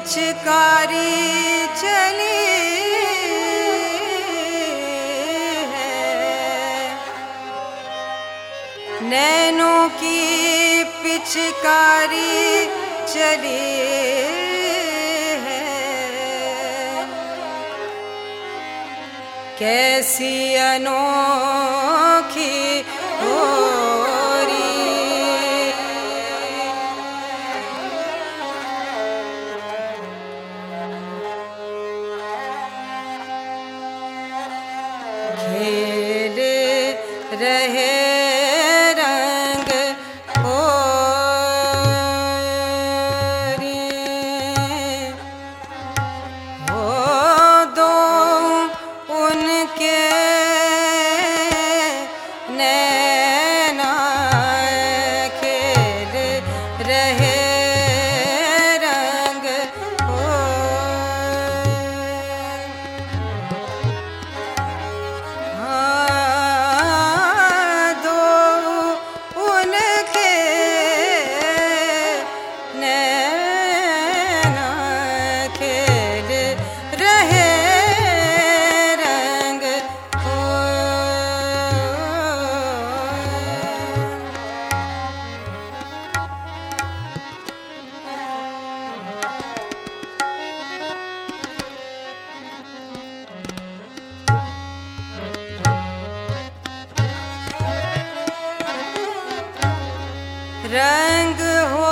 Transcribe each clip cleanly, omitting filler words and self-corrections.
पिचकारी चली है, नैनों की पिचकारी चली है, कैसी अनोखी होरी खेल रहे रंग होरी हो दो उनके नैना खेल रहे रंग दो उनके नैना खेल रहे रंग रंग हो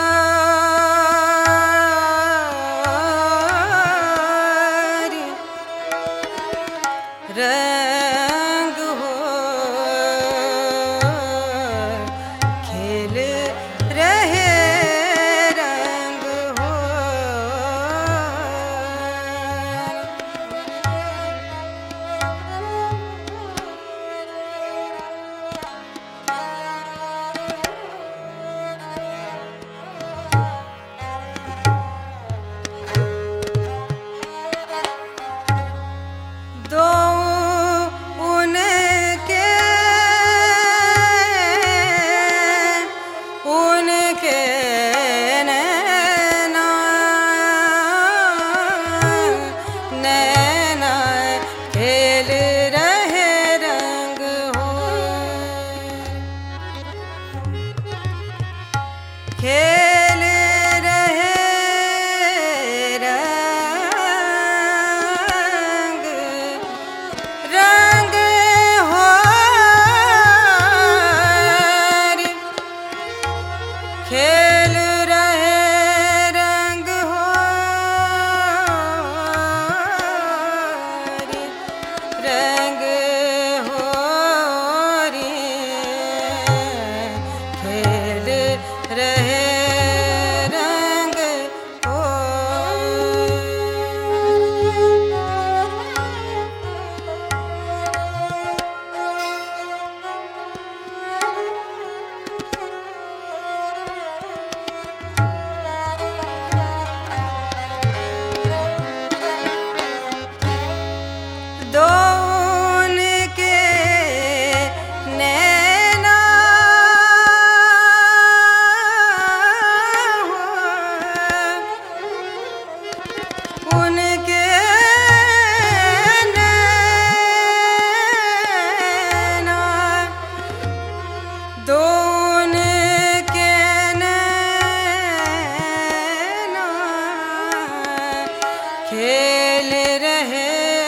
रंग हो खेल रहे रंग हो दो उनके नैना नैना खेल रहे रंग हो खेल रहे रंग रंग हो खेल रहे रंग हो रंग हो खेल रहे रंग हो दो उनके नैना उनके नैना दो उनके नैना खेल रहे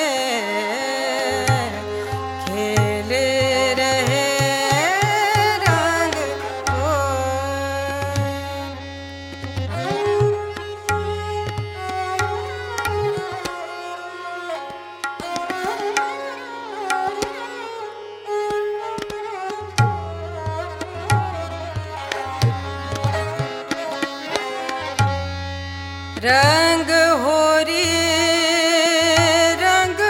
रंग हो रंग होरी रंग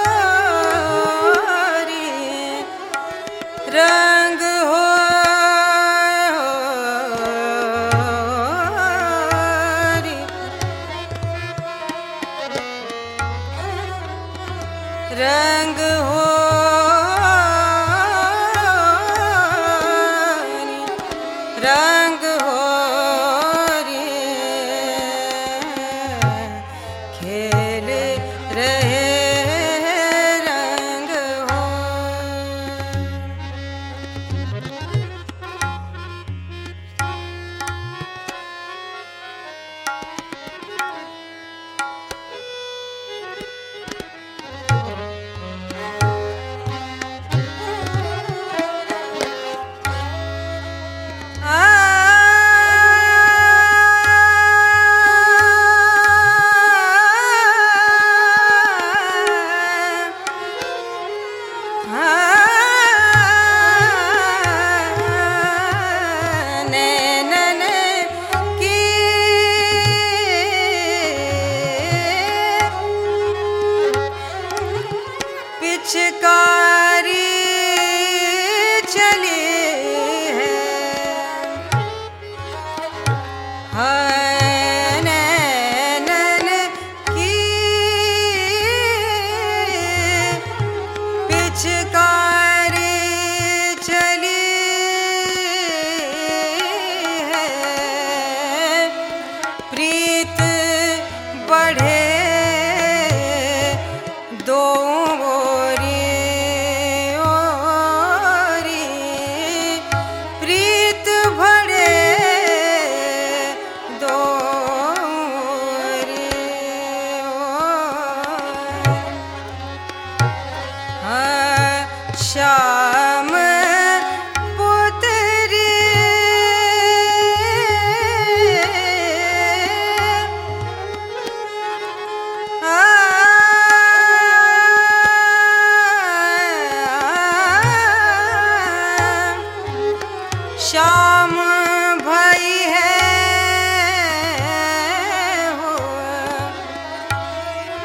होरी रंग होरी रंग होरी रंग होरी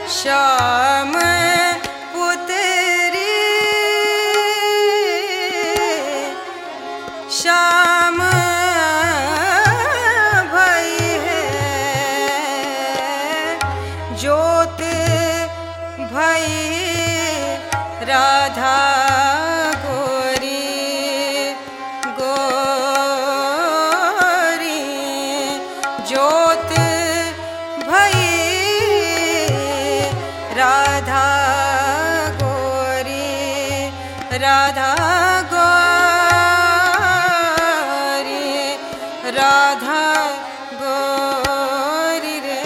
श्याम पुत्री श्याम भई है ज्योत भई राधा गोरी गोरी ज्योत भई राधा गोरी राधा गोरी राधा गोरी रे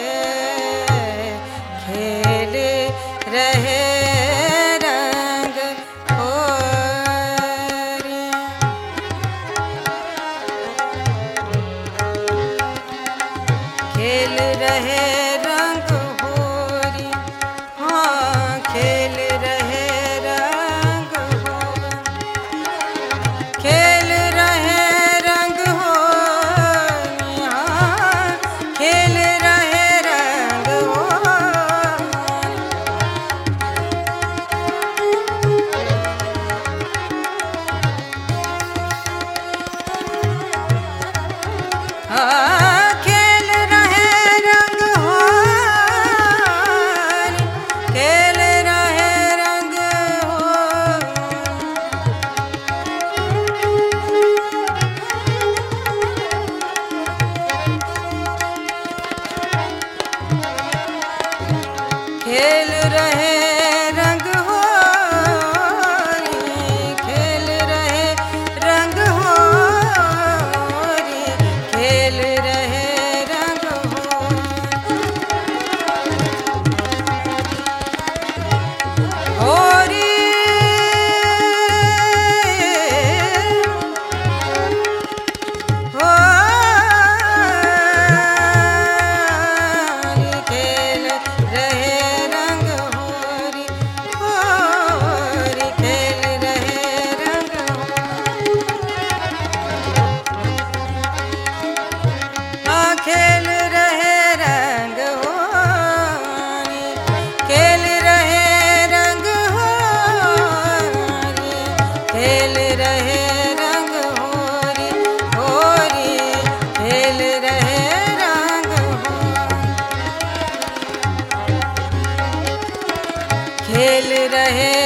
खेल रहे रंग होरी खेल रहे रंग होरी हाँ खेल रहे रंग होरी खेल रहे रंग होरी हाँ खेल रहे रंग होरी हाँ खेल रहे रंग होरी खेल रहे रंग खेल रहे रंग होरी खेल रहे रंग होरी खेल रहे रंग होरी होरी खेल रहे रंग होरी होरी खेल रहे रंग हाँ खेल रहे रंग होरी खेल रहे रंग होरी खेल रहे रंग होरी होरी खेल रहे रंग होरी खेल रहे